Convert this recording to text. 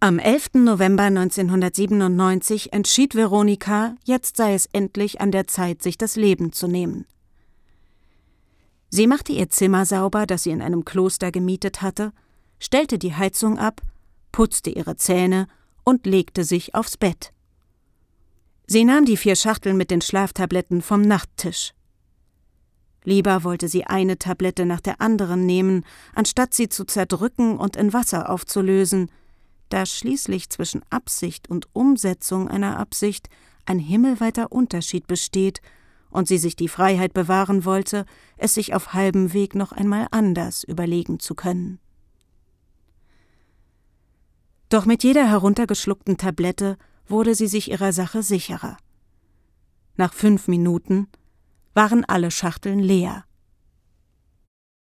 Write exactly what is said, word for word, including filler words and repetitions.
Am elften November neunzehnhundertsiebenundneunzig entschied Veronika, jetzt sei es endlich an der Zeit, sich das Leben zu nehmen. Sie machte ihr Zimmer sauber, das sie in einem Kloster gemietet hatte, stellte die Heizung ab, putzte ihre Zähne und legte sich aufs Bett. Sie nahm die vier Schachteln mit den Schlaftabletten vom Nachttisch. Lieber wollte sie eine Tablette nach der anderen nehmen, anstatt sie zu zerdrücken und in Wasser aufzulösen, da schließlich zwischen Absicht und Umsetzung einer Absicht ein himmelweiter Unterschied besteht und sie sich die Freiheit bewahren wollte, es sich auf halbem Weg noch einmal anders überlegen zu können. Doch mit jeder heruntergeschluckten Tablette wurde sie sich ihrer Sache sicherer. Nach fünf Minuten waren alle Schachteln leer.